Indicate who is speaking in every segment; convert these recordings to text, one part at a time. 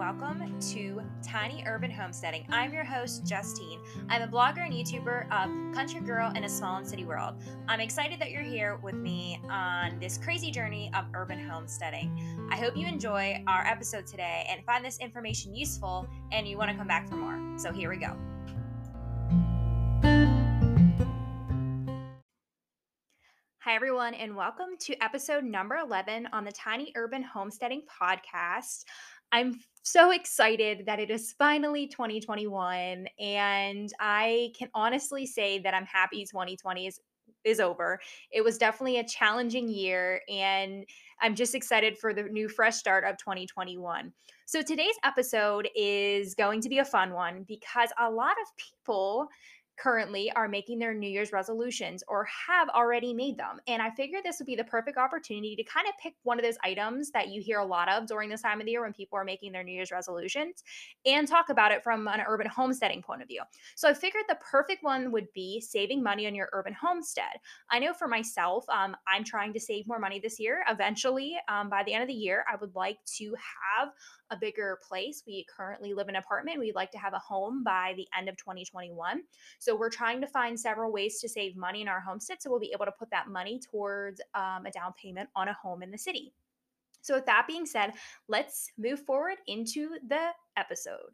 Speaker 1: welcome to Tiny Urban Homesteading. I'm your host, Justine. I'm a blogger and YouTuber of Country Girl in a Small and City World. I'm excited that you're here with me on this crazy journey of urban homesteading. I hope you enjoy our episode today and find this information useful and you want to come back for more. So here we go. Hi, everyone, and welcome to episode number 11 on the Tiny Urban Homesteading Podcast. I'm so excited that it is finally 2021, and I can honestly say that I'm happy 2020 is over. It was definitely a challenging year, and I'm just excited for the new fresh start of 2021. So today's episode is going to be a fun one because a lot of people currently are making their New Year's resolutions or have already made them. And I figured this would be the perfect opportunity to kind of pick one of those items that you hear a lot of during this time of the year when people are making their New Year's resolutions and talk about it from an urban homesteading point of view. So I figured the perfect one would be saving money on your urban homestead. I know for myself, I'm trying to save more money this year. Eventually, by the end of the year, I would like to have a bigger place. We currently live in an apartment. We'd like to have a home by the end of 2021. So we're trying to find several ways to save money in our homestead so we'll be able to put that money towards a down payment on a home in the city. So with that being said, let's move forward into the episode.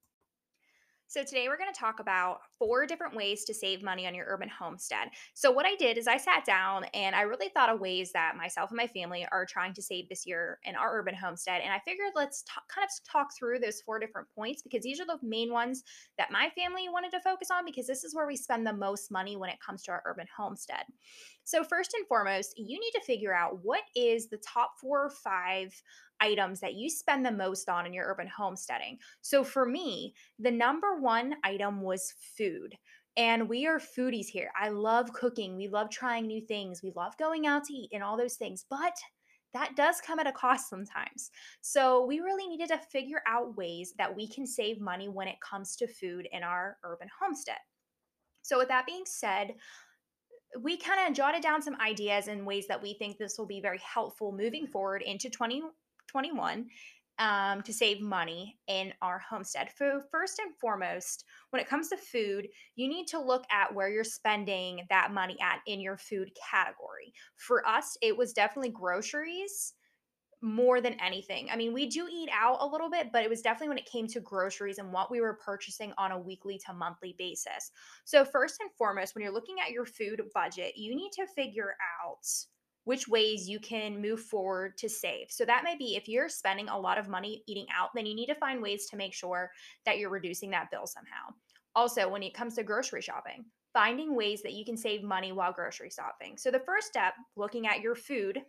Speaker 1: So today we're going to talk about 4 different ways to save money on your urban homestead. So what I did is I sat down and I really thought of ways that myself and my family are trying to save this year in our urban homestead. And I figured let's kind of talk through those 4 different points because these are the main ones that my family wanted to focus on because this is where we spend the most money when it comes to our urban homestead. So first and foremost, you need to figure out what is the top 4 or 5 items that you spend the most on in your urban homesteading. So for me, the number one item was food. And we are foodies here. I love cooking. We love trying new things. We love going out to eat and all those things. But that does come at a cost sometimes. So we really needed to figure out ways that we can save money when it comes to food in our urban homestead. So with that being said, we kind of jotted down some ideas and ways that we think this will be very helpful moving forward into 2021 to save money in our homestead. So first and foremost, when it comes to food, you need to look at where you're spending that money at in your food category. For us, it was definitely groceries more than anything. I mean, we do eat out a little bit, but it was definitely when it came to groceries and what we were purchasing on a weekly to monthly basis. So, first and foremost, when you're looking at your food budget, you need to figure out which ways you can move forward to save. So, that may be if you're spending a lot of money eating out, then you need to find ways to make sure that you're reducing that bill somehow. Also, when it comes to grocery shopping, finding ways that you can save money while grocery shopping. So, the first step, looking at your food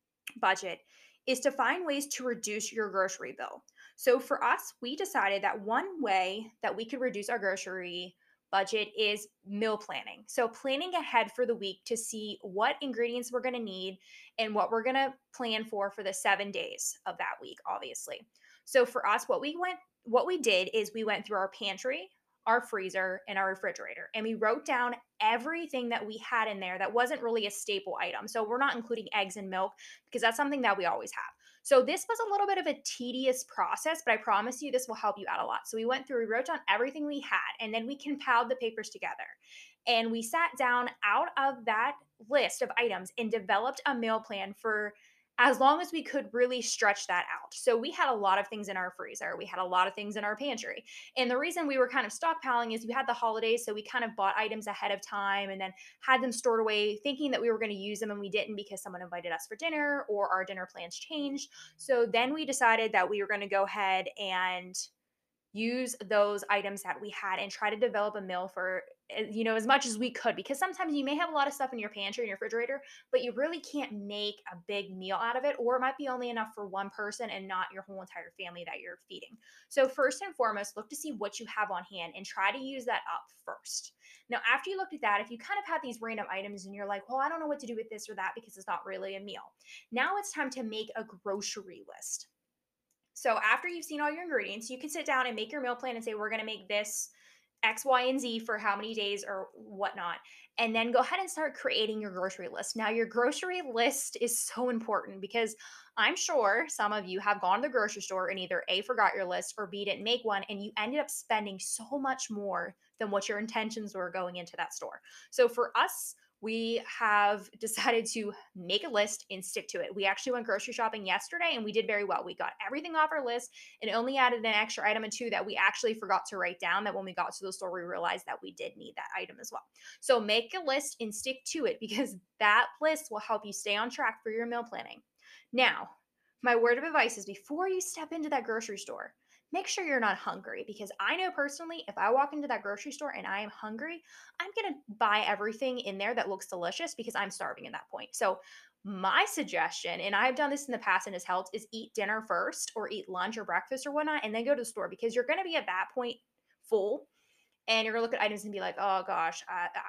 Speaker 1: budget is to find ways to reduce your grocery bill. So for us, we decided that one way that we could reduce our grocery budget is meal planning. So planning ahead for the week to see what ingredients we're going to need and what we're going to plan for the 7 days of that week, obviously. So for us, what we did is we went through our pantry, our freezer, and our refrigerator, and we wrote down everything that we had in there that wasn't really a staple item. So we're not including eggs and milk because that's something that we always have. So this was a little bit of a tedious process, but I promise you this will help you out a lot. So we went through, we wrote down everything we had, and then we compiled the papers together. And we sat down out of that list of items and developed a meal plan for as long as we could really stretch that out. So we had a lot of things in our freezer. We had a lot of things in our pantry. And the reason we were kind of stockpiling is we had the holidays. So we kind of bought items ahead of time and then had them stored away thinking that we were going to use them and we didn't because someone invited us for dinner or our dinner plans changed. So then we decided that we were going to go ahead and use those items that we had and try to develop a meal for as much as we could because sometimes you may have a lot of stuff in your pantry and your refrigerator but you really can't make a big meal out of it, or it might be only enough for one person and not your whole entire family that you're feeding. So first and foremost, look to see what you have on hand and try to use that up first. Now after you looked at that, if you kind of have these random items and you're like, well, I don't know what to do with this or that because it's not really a meal, now it's time to make a grocery list. So after you've seen all your ingredients, you can sit down and make your meal plan and say, we're going to make this X, Y, and Z for how many days or whatnot. and then go ahead and start creating your grocery list. Now, your grocery list is so important because I'm sure some of you have gone to the grocery store and either A, forgot your list, or B, didn't make one, and you ended up spending so much more than what your intentions were going into that store. So for us, we have decided to make a list and stick to it. We actually went grocery shopping yesterday and we did very well. We got everything off our list and only added an extra item or two that we actually forgot to write down, that when we got to the store, we realized that we did need that item as well. So make a list and stick to it because that list will help you stay on track for your meal planning. Now, my word of advice is before you step into that grocery store, make sure you're not hungry, because I know personally, if I walk into that grocery store and I am hungry, I'm going to buy everything in there that looks delicious because I'm starving at that point. So, my suggestion, and I've done this in the past and has helped, is eat dinner first or eat lunch or breakfast or whatnot, and then go to the store, because you're going to be at that point full and you're going to look at items and be like, oh gosh,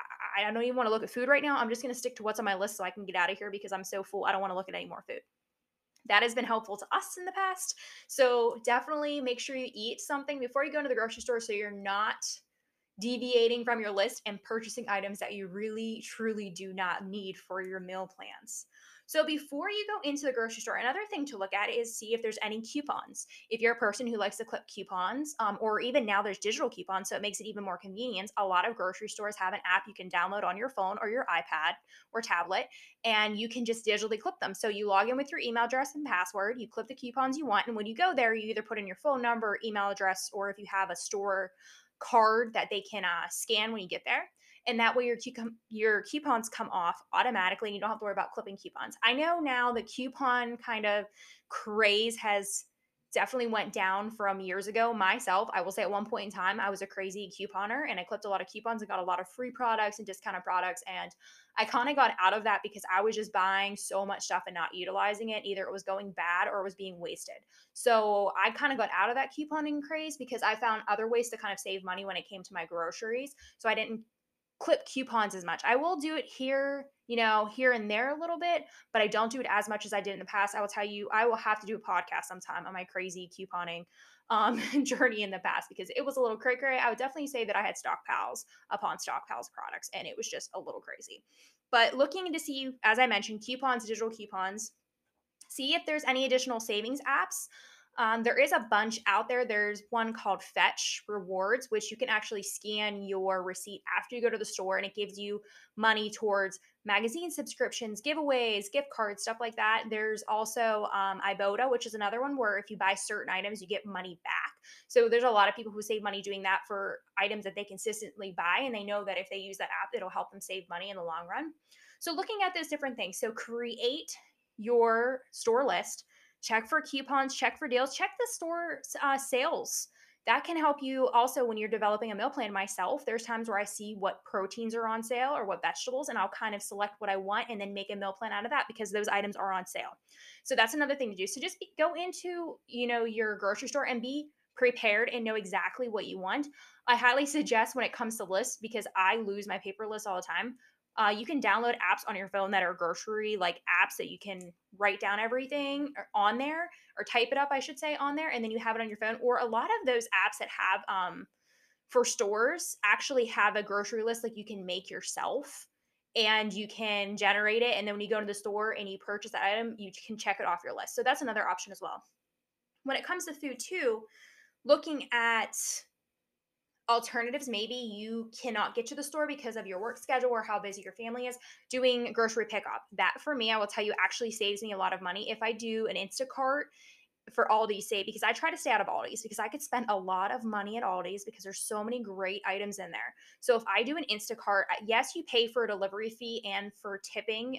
Speaker 1: I don't even want to look at food right now. I'm just going to stick to what's on my list so I can get out of here because I'm so full. I don't want to look at any more food. That has been helpful to us in the past. So definitely make sure you eat something before you go into the grocery store so you're not deviating from your list and purchasing items that you really truly do not need for your meal plans. So before you go into the grocery store, another thing to look at is see if there's any coupons. If you're a person who likes to clip coupons, or even now there's digital coupons, so it makes it even more convenient. A lot of grocery stores have an app you can download on your phone or your iPad or tablet, and you can just digitally clip them. So you log in with your email address and password, you clip the coupons you want, and when you go there, you either put in your phone number, email address, or if you have a store card that they can scan when you get there. And that way your coupons come off automatically and you don't have to worry about clipping coupons. I know now the coupon kind of craze has definitely went down from years ago. Myself, I will say at one point in time, I was a crazy couponer and I clipped a lot of coupons and got a lot of free products and discounted products. And I kind of got out of that because I was just buying so much stuff and not utilizing it. Either it was going bad or it was being wasted. So I kind of got out of that couponing craze because I found other ways to kind of save money when it came to my groceries. So I didn't clip coupons as much. I will do it here, here and there a little bit, but I don't do it as much as I did in the past. I will tell you, I will have to do a podcast sometime on my crazy couponing journey in the past because it was a little cray. I would definitely say that I had stockpiles upon stockpiles products, and it was just a little crazy. But looking to see, as I mentioned, coupons, digital coupons, see if there's any additional savings apps. There is a bunch out there. There's one called Fetch Rewards, which you can actually scan your receipt after you go to the store, and it gives you money towards magazine subscriptions, giveaways, gift cards, stuff like that. There's also Ibotta, which is another one where if you buy certain items, you get money back. So there's a lot of people who save money doing that for items that they consistently buy, and they know that if they use that app, it'll help them save money in the long run. So looking at those different things, so create your store list, check for coupons, check for deals, check the store sales. That can help you also when you're developing a meal plan. Myself, there's times where I see what proteins are on sale or what vegetables, and I'll kind of select what I want and then make a meal plan out of that because those items are on sale. So that's another thing to do. So just go into, your grocery store and be prepared and know exactly what you want. I highly suggest when it comes to lists, because I lose my paper list all the time, you can download apps on your phone that are grocery like apps that you can write down everything on there, or type it up, I should say, on there, and then you have it on your phone. Or a lot of those apps that have for stores actually have a grocery list like you can make yourself, and you can generate it. And then when you go to the store and you purchase the item, you can check it off your list. So that's another option as well. When it comes to food, too, looking at alternatives, maybe you cannot get to the store because of your work schedule or how busy your family is, doing grocery pickup. That for me, I will tell you, actually saves me a lot of money if I do an Instacart for Aldi, say, because I try to stay out of Aldi's because I could spend a lot of money at Aldi's because there's so many great items in there. So if I do an Instacart, yes, you pay for a delivery fee and for tipping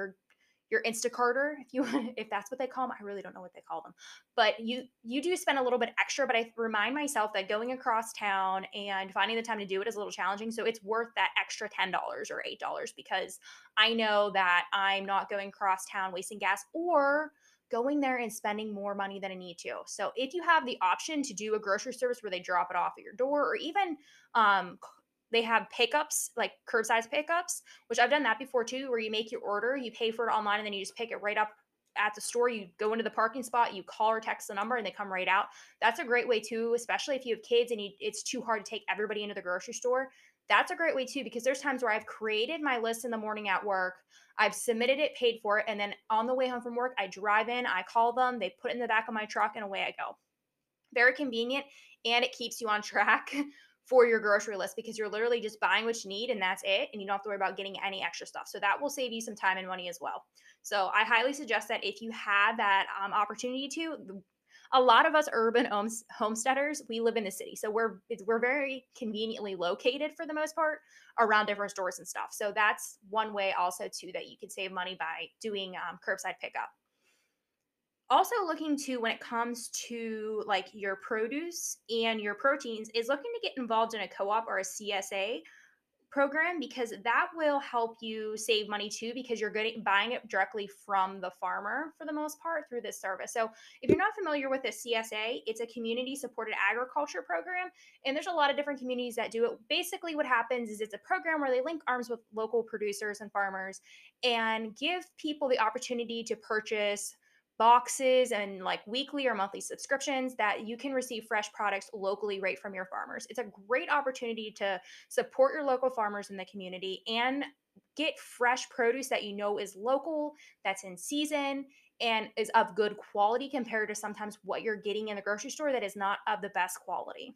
Speaker 1: your Instacarter, if you if that's what they call them. I really don't know what they call them. But you do spend a little bit extra, but I remind myself that going across town and finding the time to do it is a little challenging. So it's worth that extra $10 or $8 because I know that I'm not going across town wasting gas or going there and spending more money than I need to. So if you have the option to do a grocery service where they drop it off at your door, or even they have pickups, like curbside pickups, which I've done that before too, where you make your order, you pay for it online, and then you just pick it right up at the store. You go into the parking spot, you call or text the number, and they come right out. That's a great way too, especially if you have kids and it's too hard to take everybody into the grocery store. That's a great way too, because there's times where I've created my list in the morning at work, I've submitted it, paid for it, and then on the way home from work, I drive in, I call them, they put it in the back of my truck, and away I go. Very convenient, and it keeps you on track for your grocery list because you're literally just buying what you need and that's it. And you don't have to worry about getting any extra stuff. So that will save you some time and money as well. So I highly suggest that if you have that opportunity to, a lot of us urban homesteaders, we live in the city, so we're very conveniently located for the most part around different stores and stuff. So that's one way also too that you could save money by doing curbside pickup. Also looking to, when it comes to like your produce and your proteins, is looking to get involved in a co-op or a CSA program, because that will help you save money too, because you're getting buying it directly from the farmer for the most part through this service. So if you're not familiar with a CSA, it's a community supported agriculture program, and there's a lot of different communities that do it. Basically what happens is it's a program where they link arms with local producers and farmers and give people the opportunity to purchase boxes and like weekly or monthly subscriptions that you can receive fresh products locally right from your farmers. It's a great opportunity to support your local farmers in the community and get fresh produce that you know is local, that's in season, and is of good quality compared to sometimes what you're getting in the grocery store that is not of the best quality.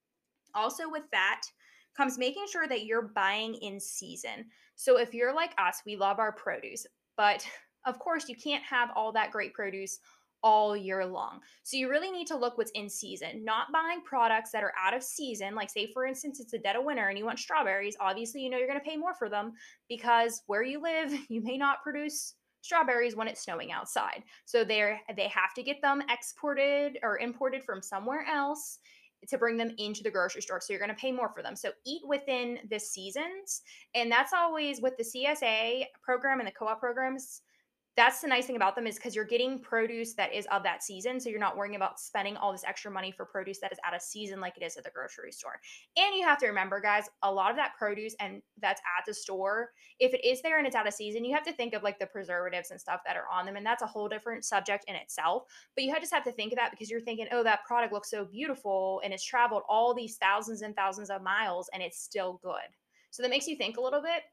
Speaker 1: Also, with that comes making sure that you're buying in season. So, if you're like us, we love our produce, but of course, you can't have all that great produce all year long. So, you really need to look what's in season, not buying products that are out of season. Like, say, for instance, it's the dead of winter and you want strawberries. Obviously, you know you're going to pay more for them because where you live, you may not produce strawberries when it's snowing outside. So they have to get them exported or imported from somewhere else to bring them into the grocery store. So you're going to pay more for them. So eat within the seasons. And that's always with the CSA program and the co op programs. That's the nice thing about them, is because you're getting produce that is of that season. So you're not worrying about spending all this extra money for produce that is out of season like it is at the grocery store. And you have to remember, guys, a lot of that produce and that's at the store, if it is there and it's out of season, you have to think of like the preservatives and stuff that are on them. And that's a whole different subject in itself. But you just have to think of that because you're thinking, oh, that product looks so beautiful and it's traveled all these thousands and thousands of miles and it's still good. So that makes you think a little bit.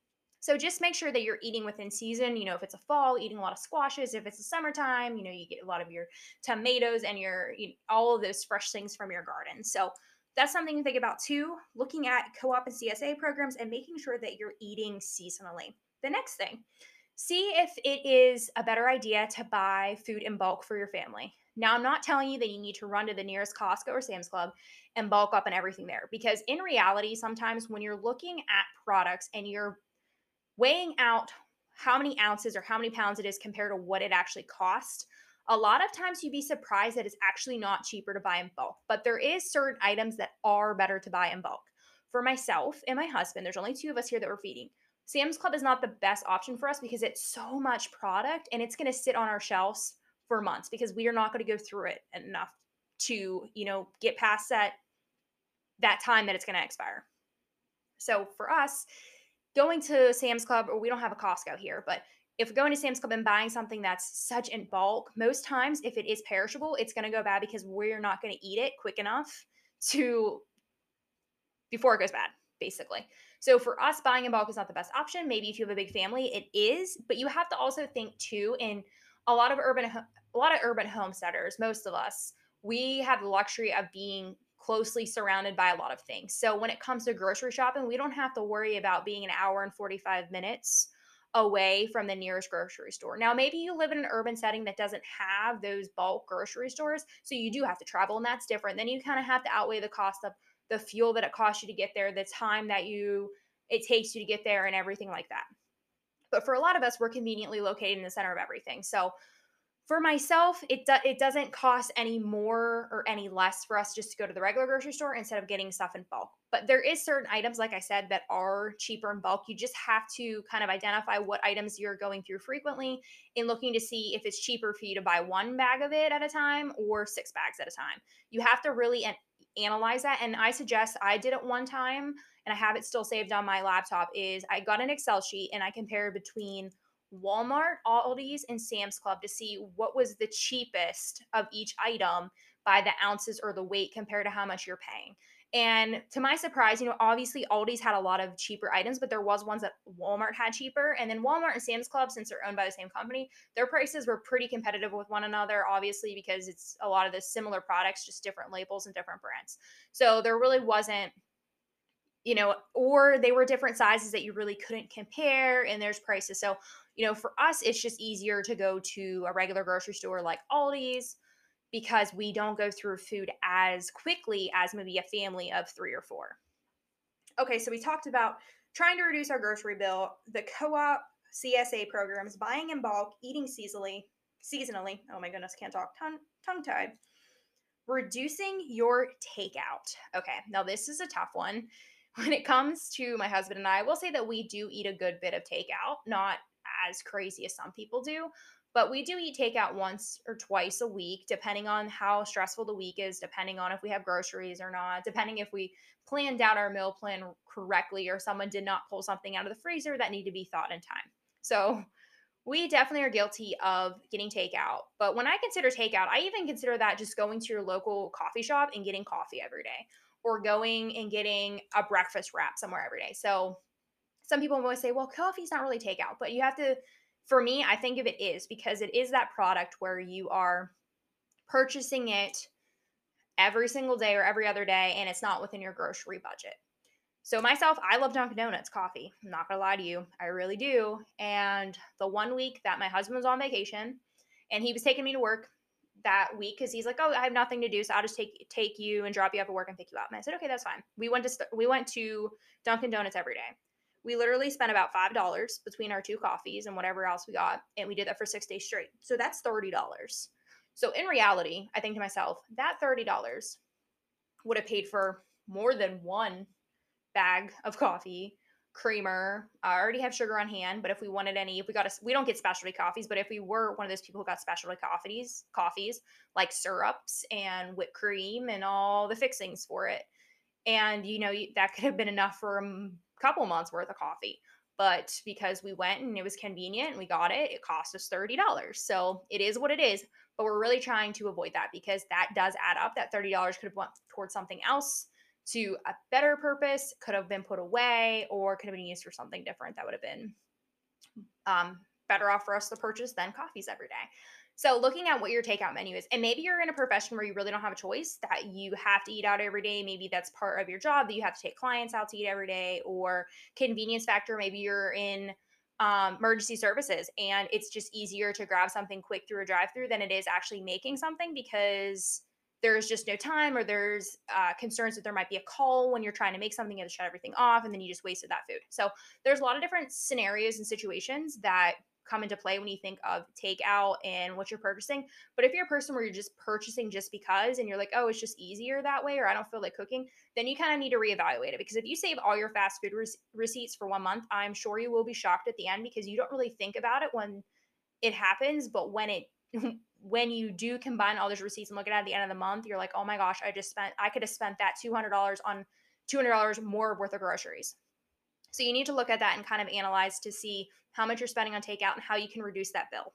Speaker 1: So just make sure that you're eating within season. You know, if it's a fall, eating a lot of squashes. If it's a summertime, you know, you get a lot of your tomatoes and all of those fresh things from your garden. So that's something to think about too. Looking at co-op and CSA programs and making sure that you're eating seasonally. The next thing, see if it is a better idea to buy food in bulk for your family. Now, I'm not telling you that you need to run to the nearest Costco or Sam's Club and bulk up and everything there, because in reality, sometimes when you're looking at products and you're weighing out how many ounces or how many pounds it is compared to what it actually costs, a lot of times you'd be surprised that it's actually not cheaper to buy in bulk. But there is certain items that are better to buy in bulk. For myself and my husband, there's only two of us here that we're feeding. Sam's Club is not the best option for us because it's so much product and it's going to sit on our shelves for months because we are not going to go through it enough to, get past that time that it's going to expire. So for us, going to Sam's Club, or we don't have a Costco here, but if going to Sam's Club and buying something that's such in bulk, most times if it is perishable, it's going to go bad because we're not going to eat it quick enough to before it goes bad, basically. So for us, buying in bulk is not the best option. Maybe if you have a big family, it is, but you have to also think too. In a lot of urban homesteaders, most of us, we have the luxury of being closely surrounded by a lot of things. So when it comes to grocery shopping, we don't have to worry about being an hour and 45 minutes away from the nearest grocery store. Now, maybe you live in an urban setting that doesn't have those bulk grocery stores, so you do have to travel, and that's different. Then you kind of have to outweigh the cost of the fuel that it costs you to get there, the time that it takes you to get there, and everything like that. But for a lot of us, we're conveniently located in the center of everything. So for myself, it doesn't cost any more or any less for us just to go to the regular grocery store instead of getting stuff in bulk. But there is certain items, like I said, that are cheaper in bulk. You just have to kind of identify what items you're going through frequently and looking to see if it's cheaper for you to buy one bag of it at a time or six bags at a time. You have to really analyze that. And I suggest, I did it one time and I have it still saved on my laptop, is I got an Excel sheet and I compared between Walmart, Aldi's, and Sam's Club to see what was the cheapest of each item by the ounces or the weight compared to how much you're paying. And to my surprise, obviously Aldi's had a lot of cheaper items, but there was ones that Walmart had cheaper. And then Walmart and Sam's Club, since they're owned by the same company, their prices were pretty competitive with one another, obviously, because it's a lot of the similar products, just different labels and different brands. So there really wasn't, or they were different sizes that you really couldn't compare, and there's prices. So, for us, it's just easier to go to a regular grocery store like Aldi's because we don't go through food as quickly as maybe a family of three or four. Okay, so we talked about trying to reduce our grocery bill, the co-op CSA programs, buying in bulk, eating seasonally. Oh my goodness, can't talk. Tongue tied. Reducing your takeout. Okay, now this is a tough one. When it comes to my husband and I will say that we do eat a good bit of takeout, not as crazy as some people do, but we do eat takeout once or twice a week, depending on how stressful the week is, depending on if we have groceries or not, depending if we planned out our meal plan correctly or someone did not pull something out of the freezer that need to be thought in time. So we definitely are guilty of getting takeout. But when I consider takeout, I even consider that just going to your local coffee shop and getting coffee every day or going and getting a breakfast wrap somewhere every day. So some people always say, well, coffee's not really takeout, but you have to, for me, I think of it is because it is that product where you are purchasing it every single day or every other day and it's not within your grocery budget. So myself, I love Dunkin' Donuts coffee. I'm not gonna lie to you, I really do. And the one week that my husband was on vacation, and he was taking me to work that week because he's like, "Oh, I have nothing to do, so I'll just take you and drop you off at work and pick you up." And I said, "Okay, that's fine." We went to Dunkin' Donuts every day. We literally spent about $5 between our two coffees and whatever else we got, and we did that for 6 days straight. So that's $30. So in reality, I think to myself, that $30 would have paid for more than one bag of coffee, creamer. I already have sugar on hand, but if we wanted any, if we got we don't get specialty coffees, but if we were one of those people who got specialty coffees like syrups and whipped cream and all the fixings for it, and that could have been enough for a couple months worth of coffee. But because we went and it was convenient and we got it, it cost us $30. So it is what it is. But we're really trying to avoid that because that does add up. That $30 could have went towards something else to a better purpose, could have been put away, or could have been used for something different that would have been better off for us to purchase than coffees every day. So, looking at what your takeout menu is, and maybe you're in a profession where you really don't have a choice, that you have to eat out every day. Maybe that's part of your job that you have to take clients out to eat every day, or convenience factor. Maybe you're in emergency services and it's just easier to grab something quick through a drive through than it is actually making something because there's just no time, or there's concerns that there might be a call when you're trying to make something, you have to shut everything off and then you just wasted that food. So there's a lot of different scenarios and situations that come into play when you think of takeout and what you're purchasing. But if you're a person where you're just purchasing just because and you're like, oh, it's just easier that way, or I don't feel like cooking, then you kind of need to reevaluate it. Because if you save all your fast food receipts for 1 month, I'm sure you will be shocked at the end because you don't really think about it when it happens. But when it, when you do combine all those receipts and look at it at the end of the month, you're like, oh my gosh, I could have spent that $200 on $200 more worth of groceries. So you need to look at that and kind of analyze to see how much you're spending on takeout and how you can reduce that bill.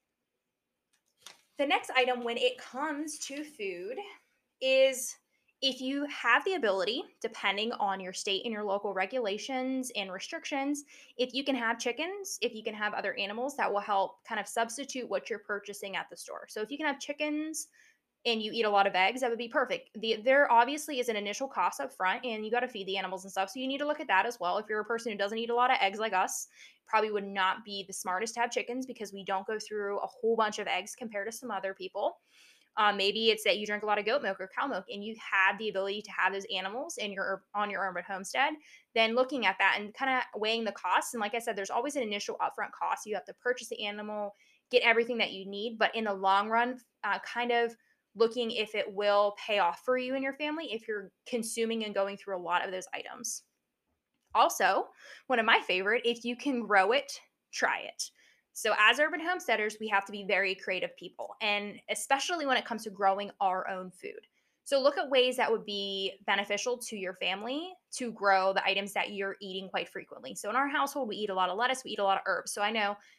Speaker 1: The next item when it comes to food is if you have the ability, depending on your state and your local regulations and restrictions, if you can have chickens, if you can have other animals that will help kind of substitute what you're purchasing at the store. So if you can have chickens and you eat a lot of eggs, that would be perfect. There obviously is an initial cost up front, and you got to feed the animals and stuff. So you need to look at that as well. If you're a person who doesn't eat a lot of eggs like us, probably would not be the smartest to have chickens because we don't go through a whole bunch of eggs compared to some other people. Maybe it's that you drink a lot of goat milk or cow milk, and you have the ability to have those animals in your on your urban homestead. Then looking at that and kind of weighing the costs. And like I said, there's always an initial upfront cost. You have to purchase the animal, get everything that you need, but in the long run, kind of looking if it will pay off for you and your family if you're consuming and going through a lot of those items. Also, one of my favorite, if you can grow it, try it. So, as urban homesteaders, we have to be very creative people, and especially when it comes to growing our own food. So, look at ways that would be beneficial to your family to grow the items that you're eating quite frequently. So, in our household, we eat a lot of lettuce, we eat a lot of herbs. So, I know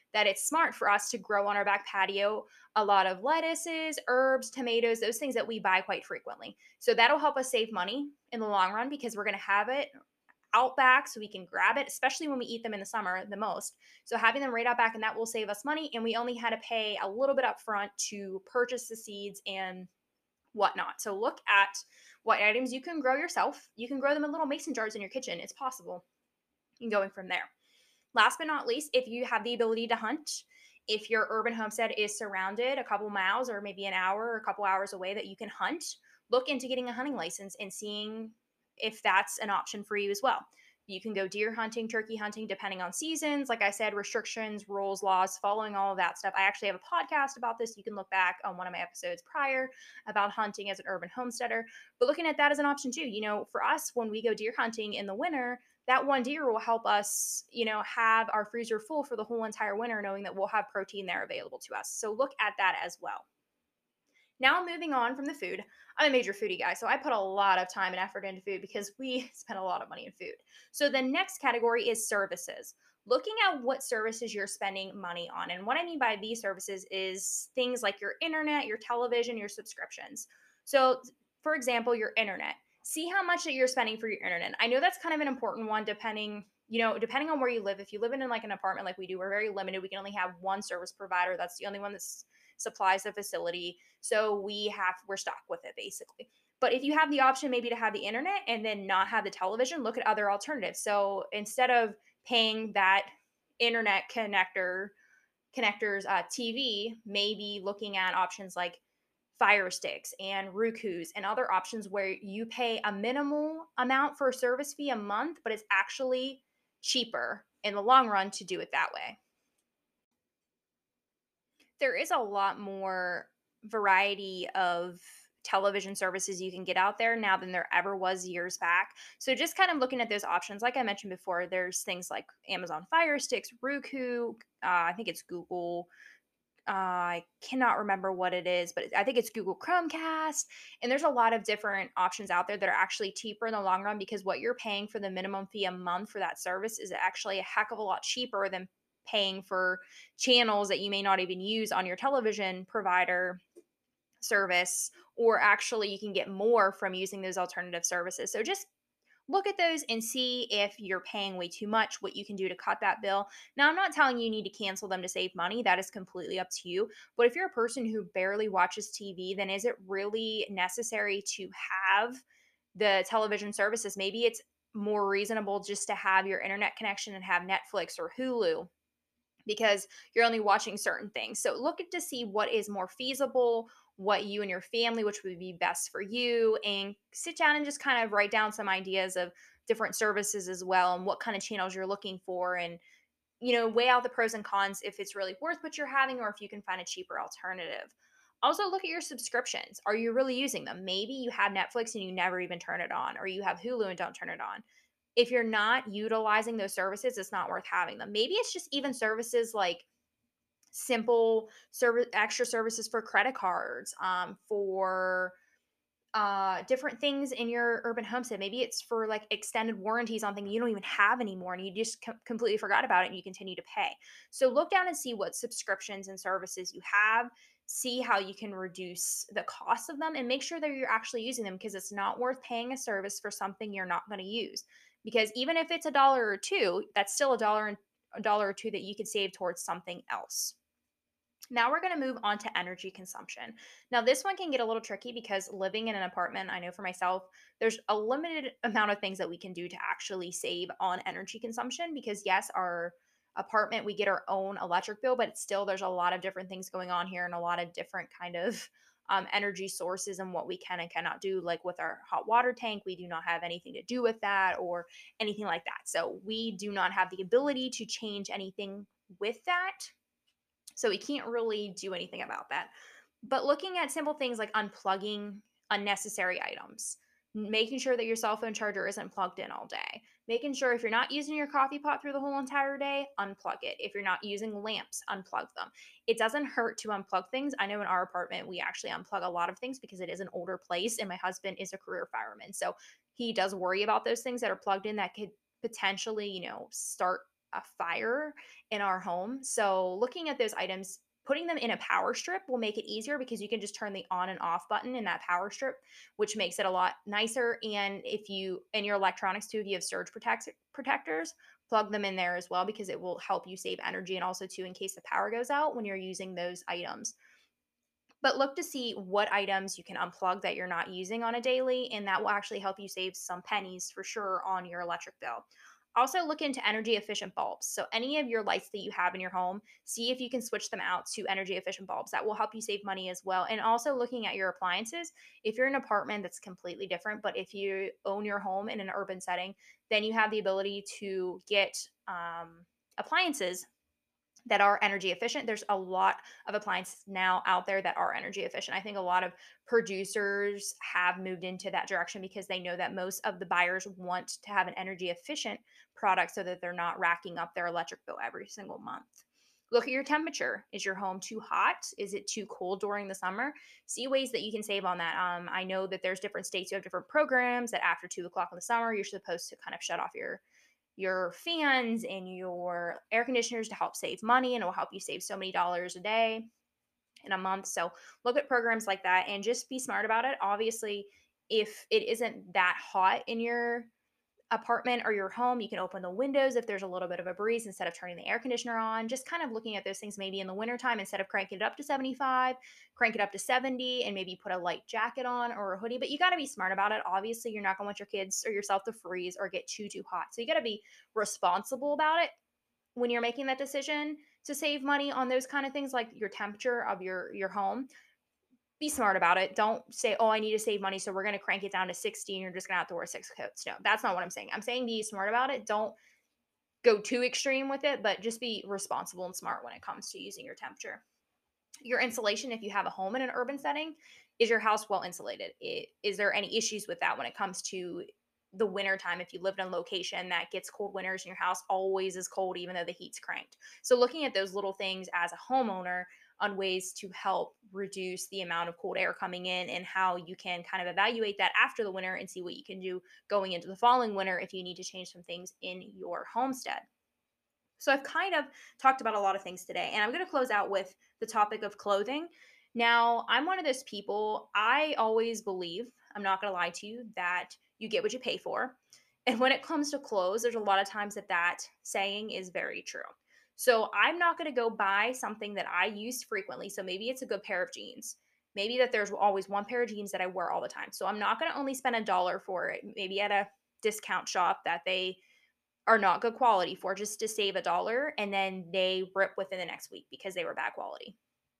Speaker 1: that it's smart for us to grow on our back patio a lot of lettuces, herbs, tomatoes, those things that we buy quite frequently. So that'll help us save money in the long run because we're going to have it out back so we can grab it, especially when we eat them in the summer the most. So having them right out back and that will save us money. And we only had to pay a little bit up front to purchase the seeds and whatnot. So look at what items you can grow yourself. You can grow them in little mason jars in your kitchen. It's possible. And going from there. Last but not least, if you have the ability to hunt, if your urban homestead is surrounded a couple miles or maybe an hour or a couple hours away that you can hunt, look into getting a hunting license and seeing if that's an option for you as well. You can go deer hunting, turkey hunting, depending on seasons. Like I said, restrictions, rules, laws, following all of that stuff. I actually have a podcast about this. You can look back on one of my episodes prior about hunting as an urban homesteader. But looking at that as an option too. For us, when we go deer hunting in the winter, that one deer will help us, have our freezer full for the whole entire winter, knowing that we'll have protein there available to us. So look at that as well. Now, moving on from the food, I'm a major foodie guy, so I put a lot of time and effort into food because we spend a lot of money in food. So the next category is services. Looking at what services you're spending money on. And what I mean by these services is things like your internet, your television, your subscriptions. So, for example, your internet. See how much that you're spending for your internet. I know that's kind of an important one depending on where you live. If you live in like an apartment like we do, we're very limited. We can only have one service provider. That's the only one that supplies the facility. So we're stuck with it basically. But if you have the option maybe to have the internet and then not have the television, look at other alternatives. So instead of paying that internet connectors TV, maybe looking at options like Fire Sticks and Roku's and other options where you pay a minimal amount for a service fee a month, but it's actually cheaper in the long run to do it that way. There is a lot more variety of television services you can get out there now than there ever was years back. So just kind of looking at those options, like I mentioned before, there's things like Amazon Fire Sticks, Roku, I think it's Google. I cannot remember what it is, but I think it's Google Chromecast. And there's a lot of different options out there that are actually cheaper in the long run because what you're paying for the minimum fee a month for that service is actually a heck of a lot cheaper than paying for channels that you may not even use on your television provider service, or actually you can get more from using those alternative services. So just look at those and see if you're paying way too much, what you can do to cut that bill. Now, I'm not telling you need to cancel them to save money. That is completely up to you. But if you're a person who barely watches TV, then is it really necessary to have the television services? Maybe it's more reasonable just to have your internet connection and have Netflix or Hulu because you're only watching certain things. So look at to see what is more feasible, what you and your family, which would be best for you, and sit down and just kind of write down some ideas of different services as well and what kind of channels you're looking for and weigh out the pros and cons if it's really worth what you're having or if you can find a cheaper alternative. Also, look at your subscriptions. Are you really using them? Maybe you have Netflix and you never even turn it on, or you have Hulu and don't turn it on. If you're not utilizing those services, it's not worth having them. Maybe it's just even services like simple service extra services for credit cards, for different things in your urban homestead. Maybe it's for like extended warranties on things you don't even have anymore and you just completely forgot about it and you continue to pay. So look down and see what subscriptions and services you have, see how you can reduce the cost of them and make sure that you're actually using them because it's not worth paying a service for something you're not going to use. Because even if it's a dollar or two, that's still a dollar or two that you could save towards something else. Now we're going to move on to energy consumption. Now, this one can get a little tricky because living in an apartment, I know for myself, there's a limited amount of things that we can do to actually save on energy consumption because, yes, our apartment, we get our own electric bill, but still there's a lot of different things going on here and a lot of different kind of energy sources and what we can and cannot do. Like with our hot water tank, we do not have anything to do with that or anything like that. So we do not have the ability to change anything with that, so we can't really do anything about that. But looking at simple things like unplugging unnecessary items, making sure that your cell phone charger isn't plugged in all day, making sure if you're not using your coffee pot through the whole entire day, unplug it. If you're not using lamps, unplug them. It doesn't hurt to unplug things. I know in our apartment, we actually unplug a lot of things because it is an older place and my husband is a career fireman. So he does worry about those things that are plugged in that could potentially, start a fire in our home. So looking at those items, putting them in a power strip will make it easier because you can just turn the on and off button in that power strip, which makes it a lot nicer. And if you and your electronics too, if you have protectors, plug them in there as well because it will help you save energy, and also too in case the power goes out when you're using those items. But look to see what items you can unplug that you're not using on a daily, and that will actually help you save some pennies for sure on your electric bill. Also, look into energy efficient bulbs. So, any of your lights that you have in your home, see if you can switch them out to energy efficient bulbs. That will help you save money as well. And also, looking at your appliances. If you're in an apartment, that's completely different. But if you own your home in an urban setting, then you have the ability to get appliances that are energy efficient. There's a lot of appliances now out there that are energy efficient. I think a lot of producers have moved into that direction because they know that most of the buyers want to have an energy efficient product so that they're not racking up their electric bill every single month. Look at your temperature. Is your home too hot? Is it too cold during the summer? See ways that you can save on that. I know that there's different states, you have different programs that after 2 o'clock in the summer, you're supposed to kind of shut off your fans and your air conditioners to help save money, and it will help you save so many dollars a day in a month. So look at programs like that and just be smart about it. Obviously, if it isn't that hot in your apartment or your home, you can open the windows if there's a little bit of a breeze instead of turning the air conditioner on. Just kind of looking at those things maybe in the wintertime, instead of cranking it up to 75, crank it up to 70 and maybe put a light jacket on or a hoodie. But you got to be smart about it. Obviously, you're not going to want your kids or yourself to freeze or get too hot. So you got to be responsible about it when you're making that decision to save money on those kind of things like your temperature of your home. Be smart about it. Don't say, "Oh, I need to save money, so we're going to crank it down to 60 and you're just going to have to wear six coats." No, that's not what I'm saying. I'm saying be smart about it. Don't go too extreme with it, but just be responsible and smart when it comes to using your temperature. Your insulation, if you have a home in an urban setting, is your house well insulated? Is there any issues with that when it comes to the winter time? If you lived in a location that gets cold winters and your house always is cold even though the heat's cranked. So looking at those little things as a homeowner on ways to help reduce the amount of cold air coming in, and how you can kind of evaluate that after the winter and see what you can do going into the following winter if you need to change some things in your homestead. So I've kind of talked about a lot of things today, and I'm going to close out with the topic of clothing. Now, I'm one of those people, I always believe, I'm not going to lie to you, that you get what you pay for. And when it comes to clothes, there's a lot of times that that saying is very true. So I'm not going to go buy something that I use frequently. So maybe it's a good pair of jeans. Maybe that there's always one pair of jeans that I wear all the time. So I'm not going to only spend a dollar for it, maybe at a discount shop that they are not good quality for, just to save a dollar, and then they rip within the next week because they were bad quality.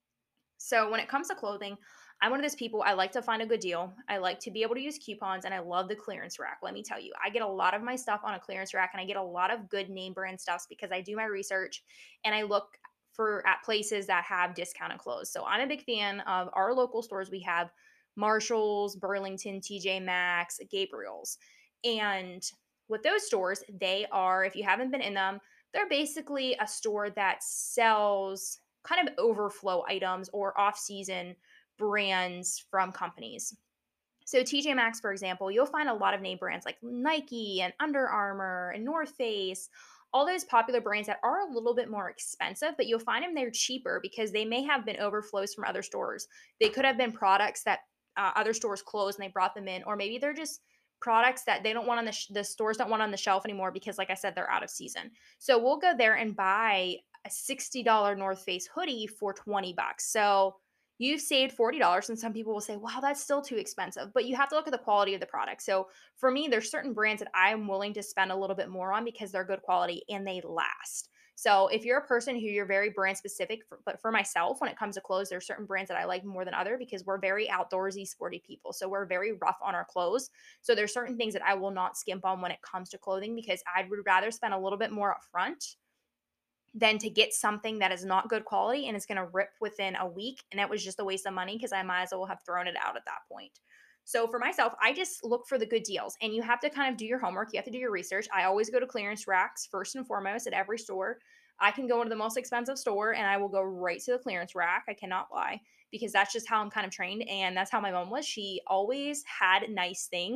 Speaker 1: So when it comes to clothing, I'm one of those people, I like to find a good deal. I like to be able to use coupons, and I love the clearance rack. Let me tell you, I get a lot of my stuff on a clearance rack, and I get a lot of good name brand stuffs because I do my research and I look for at places that have discounted clothes. So I'm a big fan of our local stores. We have Marshalls, Burlington, TJ Maxx, Gabriel's. And with those stores, they are, if you haven't been in them, they're basically a store that sells kind of overflow items or off season brands from companies. So TJ Maxx, for example, you'll find a lot of name brands like Nike and Under Armour and North Face, all those popular brands that are a little bit more expensive, but you'll find them they're cheaper because they may have been overflows from other stores. They could have been products that other stores closed and they brought them in, or maybe they're just products that they don't want on the stores don't want on the shelf anymore because, like I said, they're out of season. So we'll go there and buy a $60 North Face hoodie for 20 bucks. So you've saved $40, and some people will say, wow, that's still too expensive. But you have to look at the quality of the product. So for me, there's certain brands that I'm willing to spend a little bit more on because they're good quality and they last. So if you're a person who you're very brand specific, but for myself, when it comes to clothes, there's certain brands that I like more than other because we're very outdoorsy, sporty people. So we're very rough on our clothes. So there's certain things that I will not skimp on when it comes to clothing because I would rather spend a little bit more upfront than to get something that is not good quality and it's going to rip within a week. And that was just a waste of money because I might as well have thrown it out at that point. So for myself, I just look for the good deals, and you have to kind of do your homework. You have to do your research. I always go to clearance racks first and foremost at every store. I can go into the most expensive store and I will go right to the clearance rack. I cannot lie because that's just how I'm kind of trained. And that's how my mom was. She always had nice things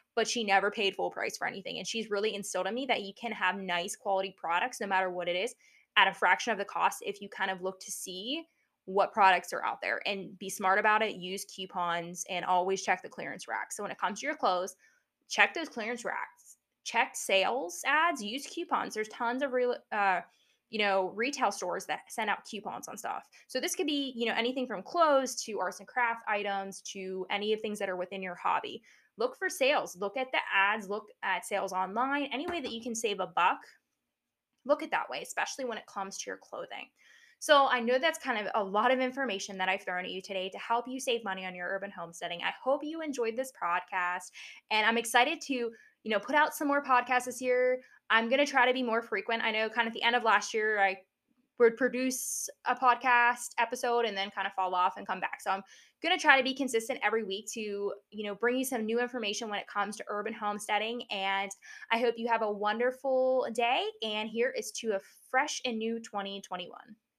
Speaker 1: but she never paid full price for anything. And she's really instilled in me that you can have nice quality products no matter what it is at a fraction of the cost if you kind of look to see what products are out there and be smart about it. Use coupons and always check the clearance rack. So when it comes to your clothes, check those clearance racks, check sales ads, use coupons. There's tons of real, retail stores that send out coupons on stuff. So this could be, anything from clothes to arts and craft items to any of things that are within your hobby. Look for sales. Look at the ads. Look at sales online. Any way that you can save a buck, look at that way, especially when it comes to your clothing. So I know that's kind of a lot of information that I've thrown at you today to help you save money on your urban homesteading. I hope you enjoyed this podcast, and I'm excited to, put out some more podcasts this year. I'm going to try to be more frequent. I know kind of at the end of last year, I would produce a podcast episode and then kind of fall off and come back. So I'm going to try to be consistent every week to, bring you some new information when it comes to urban homesteading. And I hope you have a wonderful day. And here is to a fresh and new 2021.